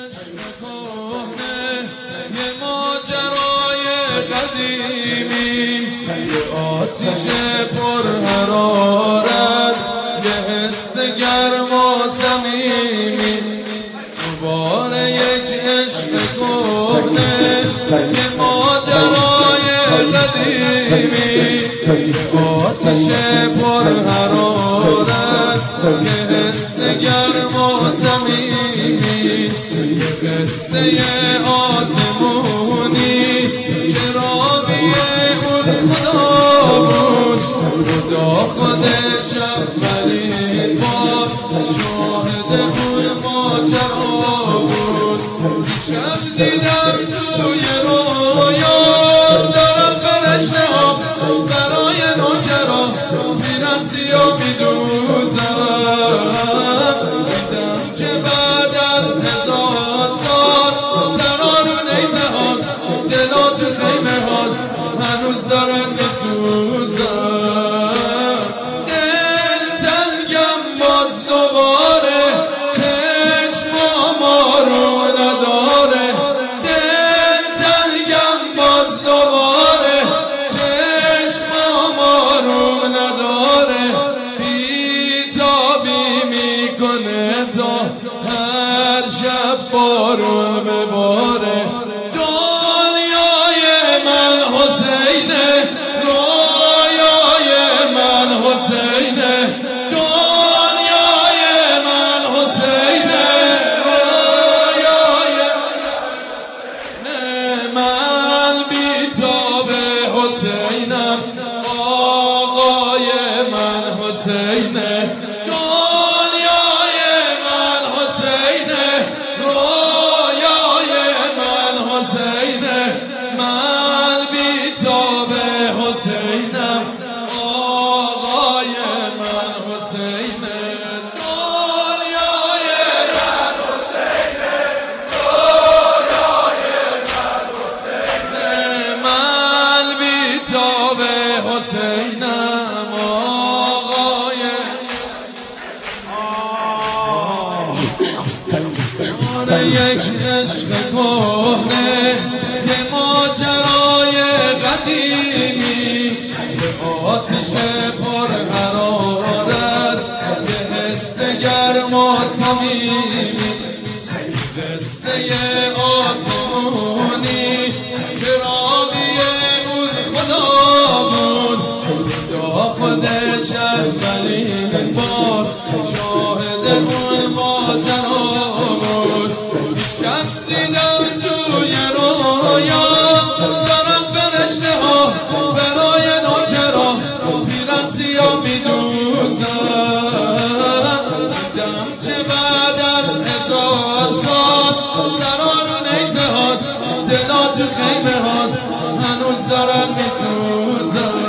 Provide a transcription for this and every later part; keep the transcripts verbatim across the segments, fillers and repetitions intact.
کهنه یه ماجرای قدیمی، یه آتیش پر حرارت، یه حس گرم و صمیمی، دوباره یک عشق کهنه یه ماجرای قدیمی، یه آتیش پر حرارت، یه حس گرم و صمیمی، یه قصه آسمونی که راوی اون خدا بود، خدا خودش اولین بار شاهد اون ماجرا بود. دیشب دیدم توی رویا دارم فرشته ها برای نوچرا میرم سیاه میدوزم، دیدم که بعد از هزار سال سرا رو نیزه هاست، دلا تو خیمه هاست هنوز دارن میسوزن. دل تنگم باز دوباره چشم ما رو نداره، دل تنگم باز دوباره چشم ما رو نداره، بیتابی میکنه تا هر شب بارون بباره. دنیای من حسینه، رویای من حسینه، دنیای من حسینه، رویای من بیتاب حسینم، آقای من حسینه، دنیای من حسینه، رویای من حسینه، من بیتاب حسینم، آقای من حسینه، دنیای من حسینه، رویای من حسینه، من بیتاب حسینم، آقای یک عشق کهنه یه ماجرای قدیمی، یه آتیش پر حرارت، یه حس گرم و صمیمی، قصه آسمونی که راوی اون خدا بود، خدا خودش اولین بار شاهد اون ماجرا بود. دیشب دیدم توی رویا دارم فرشته ها برای نوچرا پیرن سیاه میدوزن، دیدم که بعد از هزار سال سرا رو نیزه هاست، دلا تو خیمه هاست هنوز دارن میسوزن.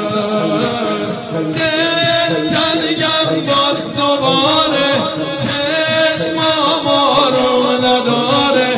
دل تنگم باز دوباره چشم ما رو نداره،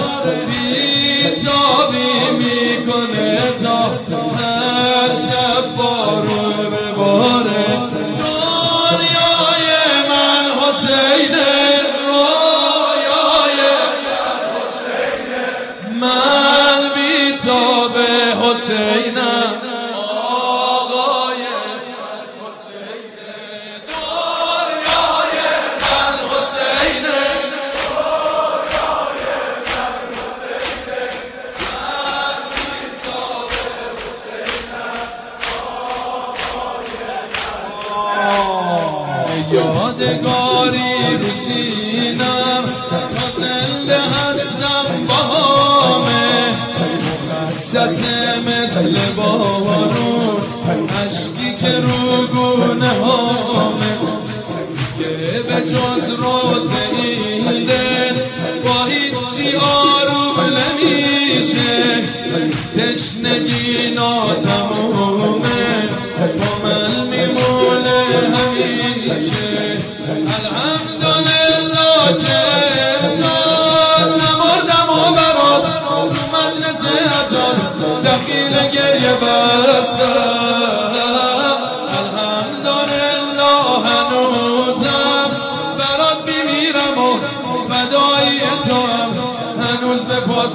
بیتابی میکنه تا هر شب بارون بباره. دنیای من حسینه، رویای من حسینه، من بیتاب حسینم، آقای من حسینه، دنیای من حسینه، رویای من حسینه، من بیتاب حسینم، آقای من یادگاری رو سینم تا زنده هستم باهامه، مقدسه مثل بارون عشقی که رو گونه هامه، یه به جز روز ایده با هیچی آروم نمیشه، تشنگی ناتمومه با من میمونه همیشه. الحمدلله که امسال نمردم و برات تو مجلس ازار دخیل گریه بستم، الحمدلله هنوزم برات بیمیرم و فدای تو هم هنوز خود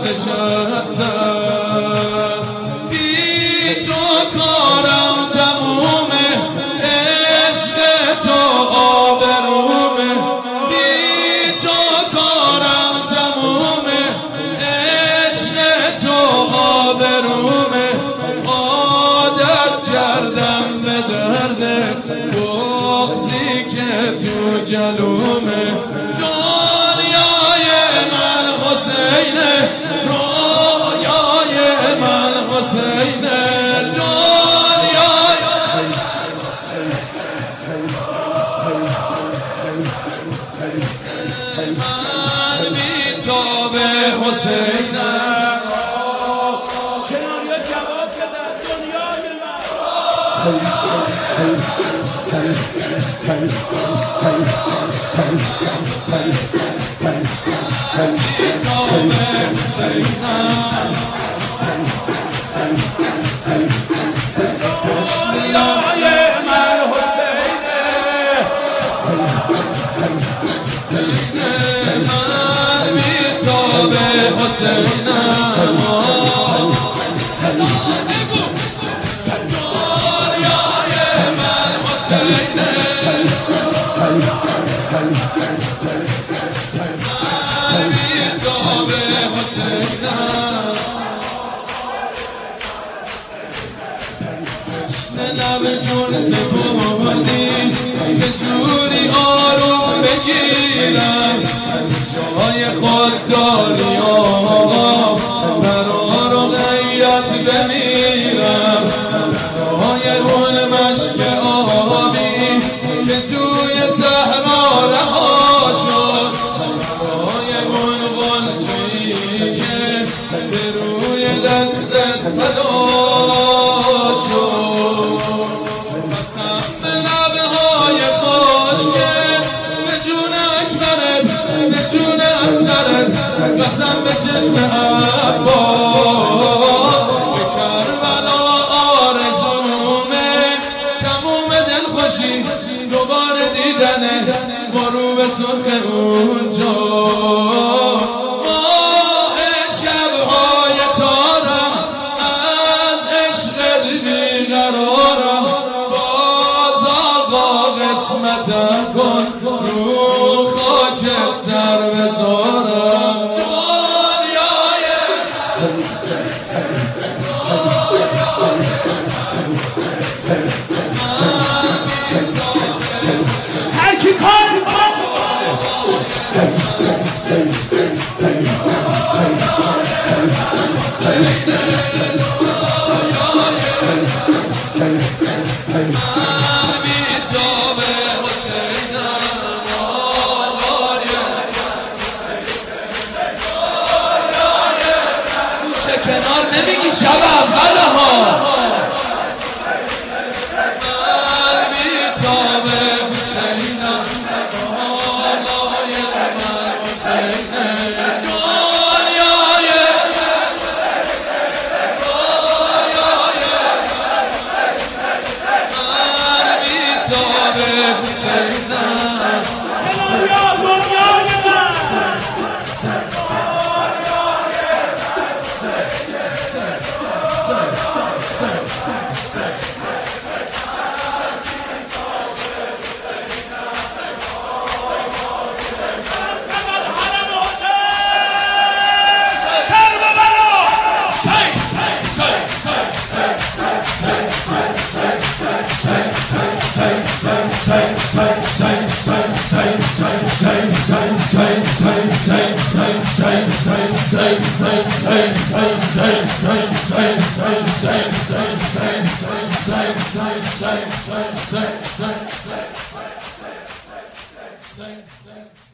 نشستم بی تو کارم تمومه عشق تو آبرومه بی تو کارم تمومه عشق تو آبرومه عادت کردم به درد بغضی که تو جلومه دنیای من حسینه رویای من حسینه دنیای من بی تو به حسینه کنار جواب بده دنیای من لب جون سپردی چجوری آروم بگیرم جای خود داری آقا برا رو غیرت بمیرم برای اون مشک آبی که توی صحرا رها شد برای اون غنچه‌ای که به روی دستت فدا شد قسم به لبهای خشکت به جون اکبرت به جون اصغرت قسم به چشم عباس به کربلا آرزومه تموم دلخوشی دوباره دیدنه غروب سرخ اونجا ماه شبهای تارم از عشقت بیقرارم باز آقا قسمتم کن رو خاکت سر بذارم دنیای هر کی کار کنار نمیگی شب اوله ها قلبی تا به حسینم آقای من حسینه دنیای قلبی تا به حسینم Same, same.